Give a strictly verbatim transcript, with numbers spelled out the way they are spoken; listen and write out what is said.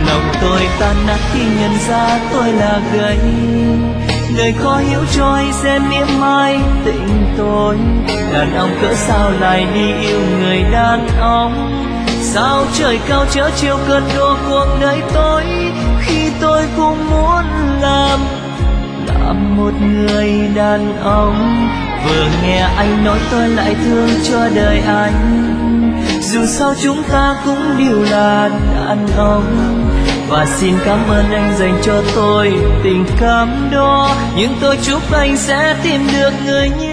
Lòng tôi tan nát khi nhận ra tôi là gay, người khó hiểu cho hay xem mỉa mai tình tôi. Đàn ông cỡ sao lại đi yêu người đàn ông, sao trời cao chớ chiều cơn đổ cuộc đời tôi, khi tôi cũng muốn làm làm một người đàn ông. Vừa nghe anh nói tôi lại thương cho đời anh, dù sao chúng ta cũng đều là đàn ông. Và xin cảm ơn anh dành cho tôi tình cảm đó, nhưng tôi chúc anh sẽ tìm được người như